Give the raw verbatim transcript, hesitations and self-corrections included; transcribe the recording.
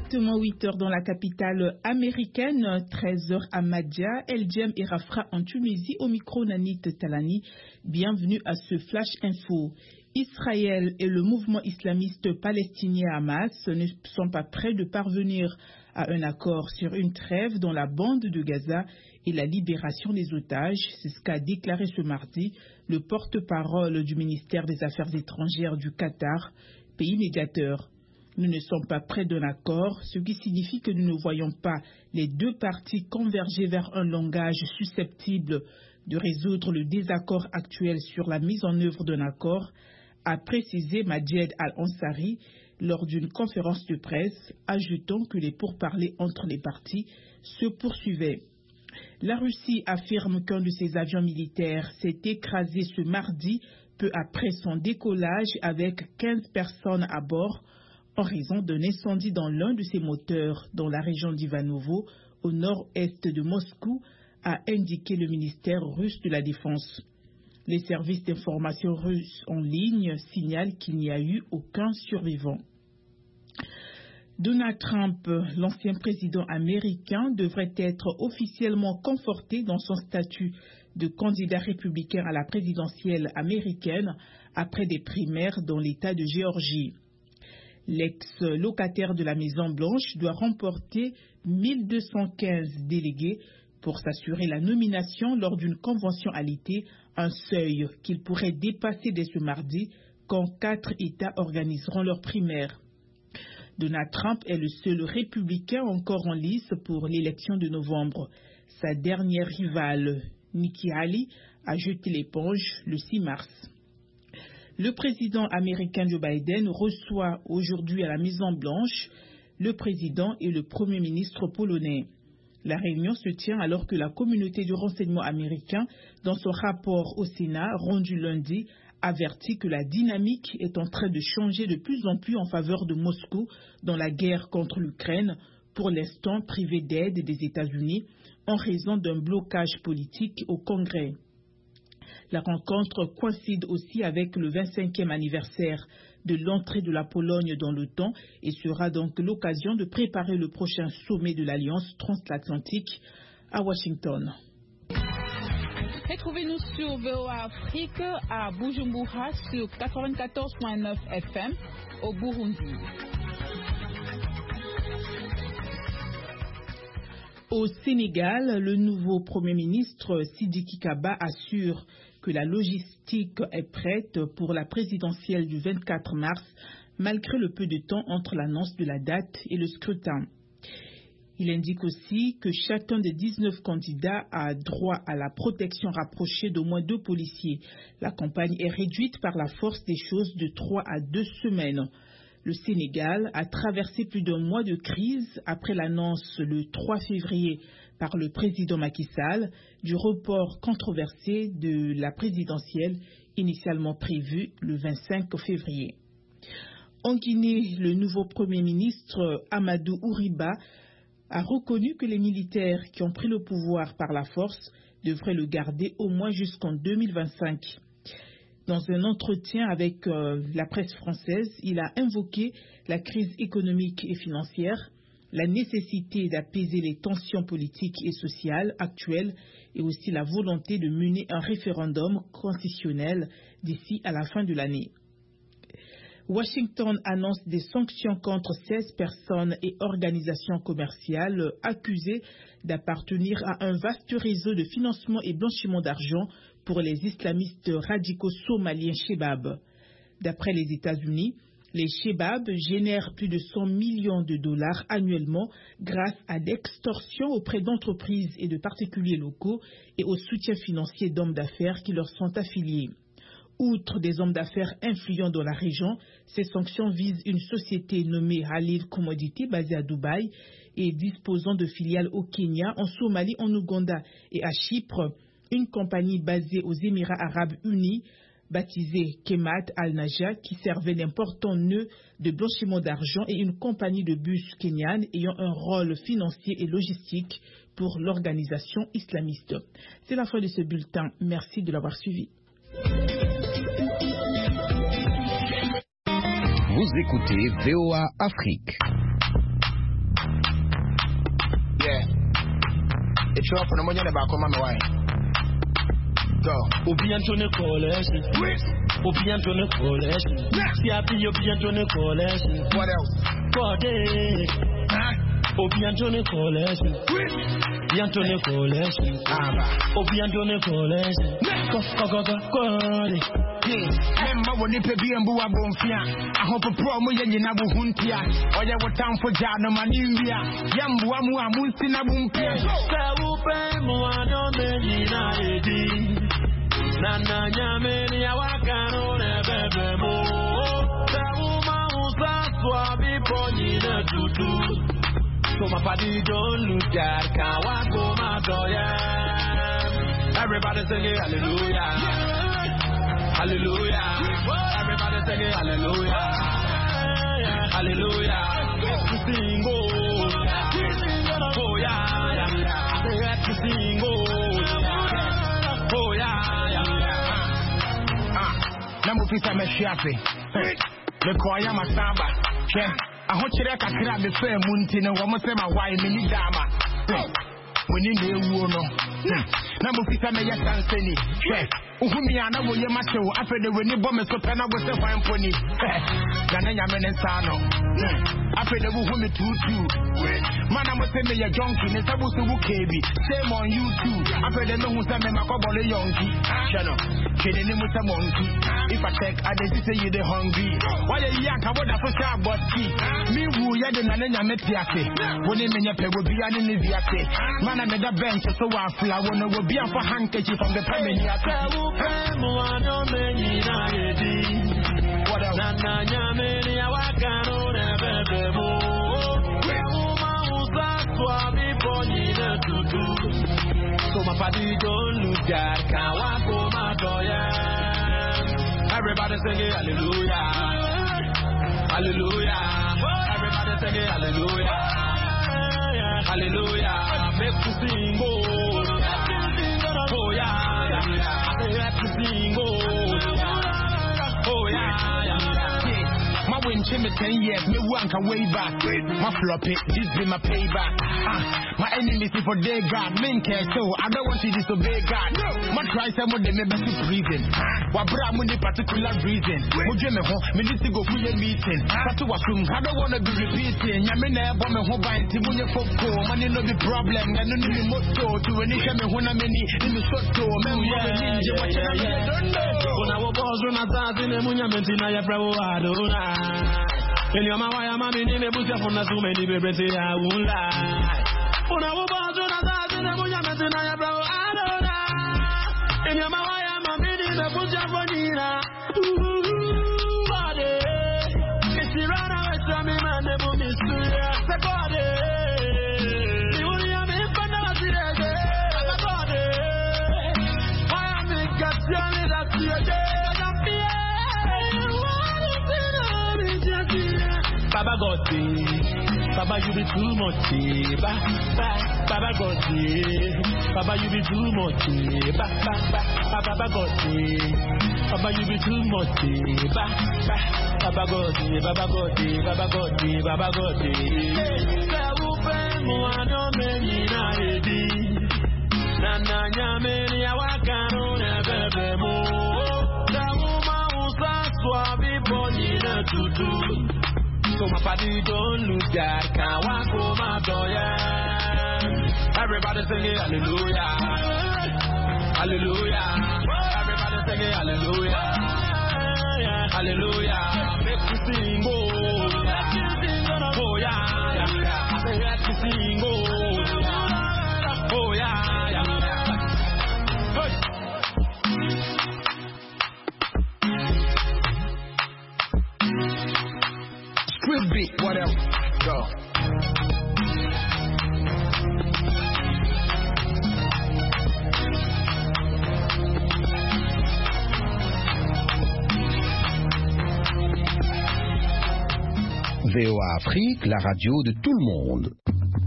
Exactement huit heures dans la capitale américaine, treize heures à Madia, El Djem et Rafra en Tunisie, au micro Nanit Talani. Bienvenue à ce Flash Info. Israël et le mouvement islamiste palestinien Hamas ne sont pas prêts de parvenir à un accord sur une trêve dans la bande de Gaza et la libération des otages. C'est ce qu'a déclaré ce mardi le porte-parole du ministère des Affaires étrangères du Qatar, pays médiateur. Nous ne sommes pas près d'un accord, ce qui signifie que nous ne voyons pas les deux parties converger vers un langage susceptible de résoudre le désaccord actuel sur la mise en œuvre d'un accord, a précisé Majed Al-Ansari lors d'une conférence de presse, ajoutant que les pourparlers entre les parties se poursuivaient. La Russie affirme qu'un de ses avions militaires s'est écrasé ce mardi, peu après son décollage avec quinze personnes à bord, en raison d'un incendie dans l'un de ses moteurs dans la région d'Ivanovo, au nord-est de Moscou, a indiqué le ministère russe de la Défense. Les services d'information russes en ligne signalent qu'il n'y a eu aucun survivant. Donald Trump, l'ancien président américain, devrait être officiellement conforté dans son statut de candidat républicain à la présidentielle américaine après des primaires dans l'État de Géorgie. L'ex-locataire de la Maison-Blanche doit remporter mille deux cent quinze délégués pour s'assurer la nomination lors d'une convention à l'été, un seuil qu'il pourrait dépasser dès ce mardi quand quatre États organiseront leurs primaires. Donald Trump est le seul républicain encore en lice pour l'élection de novembre. Sa dernière rivale, Nikki Haley, a jeté l'éponge le six mars. Le président américain Joe Biden reçoit aujourd'hui à la Maison-Blanche le président et le premier ministre polonais. La réunion se tient alors que la communauté du renseignement américain, dans son rapport au Sénat rendu lundi, avertit que la dynamique est en train de changer de plus en plus en faveur de Moscou dans la guerre contre l'Ukraine, pour l'instant privée d'aide des États-Unis en raison d'un blocage politique au Congrès. La rencontre coïncide aussi avec le vingt-cinquième anniversaire de l'entrée de la Pologne dans l'OTAN et sera donc l'occasion de préparer le prochain sommet de l'Alliance transatlantique à Washington. Retrouvez-nous sur V O A Afrique à Bujumbura sur quatre-vingt-quatorze virgule neuf F M au Burundi. Au Sénégal, le nouveau Premier ministre Sidiki Kaba assure que la logistique est prête pour la présidentielle du vingt-quatre mars, malgré le peu de temps entre l'annonce de la date et le scrutin. Il indique aussi que chacun des dix-neuf candidats a droit à la protection rapprochée d'au moins deux policiers. La campagne est réduite par la force des choses de trois à deux semaines. Le Sénégal a traversé plus d'un mois de crise après l'annonce le trois février par le président Macky Sall du report controversé de la présidentielle initialement prévue le vingt-cinq février. En Guinée, le nouveau Premier ministre Amadou Ouriba a reconnu que les militaires qui ont pris le pouvoir par la force devraient le garder au moins jusqu'en deux mille vingt-cinq. Dans un entretien avec euh, la presse française, il a invoqué la crise économique et financière, la nécessité d'apaiser les tensions politiques et sociales actuelles et aussi la volonté de mener un référendum constitutionnel d'ici à la fin de l'année. Washington annonce des sanctions contre seize personnes et organisations commerciales accusées d'appartenir à un vaste réseau de financement et blanchiment d'argent pour les islamistes radicaux somaliens Shebab. D'après les États-Unis, les Shebab génèrent plus de cent millions de dollars annuellement grâce à l'extorsion auprès d'entreprises et de particuliers locaux et au soutien financier d'hommes d'affaires qui leur sont affiliés. Outre des hommes d'affaires influents dans la région, ces sanctions visent une société nommée Halil Commodity basée à Dubaï et disposant de filiales au Kenya, en Somalie, en Ouganda et à Chypre, une compagnie basée aux Émirats arabes unis, baptisée Kemat Al-Naja, qui servait d'importants nœuds de blanchiment d'argent, et une compagnie de bus kenyane ayant un rôle financier et logistique pour l'organisation islamiste. C'est la fin de ce bulletin. Merci de l'avoir suivi. Vous écoutez V O A Afrique. It's your from the money about come my wine. Go. Obi Antone Coalition. Obi Antone Coalition. C I P Obi Antone Coalition. What else? Code. Huh? Obi Antone Coalition. Obi Antone Coalition. Obi Antone Coalition. Go go go go go. Remember when you pay and boo a bonfia. I hope a promo yen abu huntia. Or you were town for Jano Manumbia. Yambu amu amusina bumpia. Saupe muano menina edi. Nana nyameni ya wakano nebebe mo. Sauma musa swabi ponina tutu. So my party don't lose that kawako madoya. Everybody sing hallelujah. Hallelujah. Everybody sing it, hallelujah. Hallelujah. Let's sing, oh. Oh, yeah, yeah. Let's sing, oh. Oh, yeah, yeah. Ah, Namu Pisa Meshiape. The Koya Masamba. I want you to grab the fair mountain and one more time, why mini dama. We need a woman. Namu Pisa Meya Sanseni. Uhumiana wo ye macho afede we ni bombe so pena go se fine pony gana nyame ne nsano afede wo humi tutu mana mo se me ye jonki ne sabu so wo kebi same on YouTube afede me hu se me makobole yonki chano kede ni mo se monkey if I check I dey say you dey hungry why you yank about that social body me wu ye de nana nyame tiake woni me nya pego bia ni ni viake mana me da bench so wa fla wona wo bia for handkerchief from the family ati Muano menina edi. Nana nyameni ya wakano nebebe mo. Uma usa swabi ponina tutu. So my party don't lose that kawako madoya. Everybody sing it, hallelujah. Hallelujah. Everybody sing it, hallelujah. Hallelujah. Make you sing, oh. Oh yeah. Let's sing, oh, oh yeah, yeah. My win chimney ten years, me one can way back. My floppy, this be my payback. Ah, my enemies for their God, men care so I don't want to disobey God. My try some of them may be prison. What brought me particular reason? Would you me home? Me need to go for your meeting. But to assume I don't want to be repeating. Yamina bomb me home by Timunya Foko. Money no the problem. I don't need motto to any shame when I'm in the short door. Men we have a ninja. What you when I was born, I was in the Munya Mentina, ya bravo, I don't know. In your Maya, Mammy, name put up on the so many babies, I won't lie. When I was born, I was in the Munya Mentina, ya bravo, I don't know. In your Maya, Mammy, name put up on Nina. Body, it's the run away from me, man, the boom is clear. The body, the only I'm in for now, the body. I am in Gatsby, that's your day. Baba God, Baba you be too much, ba ba. Baba God, Baba you be too much, ba ba ba. Baba God, Baba you be too much, ba ba. Baba God, Baba God, Baba God, Baba God. Saupe muano menina edi. Nana nyameni ya wakano nebebe mo. Sauma usa swabi ponina tutu. So my party don't lose that kawako madoya. Everybody sing it, hallelujah. Hallelujah. Everybody sing it, hallelujah. Hallelujah. Make you sing, oh. Oh yeah, yeah. Make you sing, oh. Oh yeah, yeah. Script beat, what else? Go. V O A Afrique, la radio de tout le monde.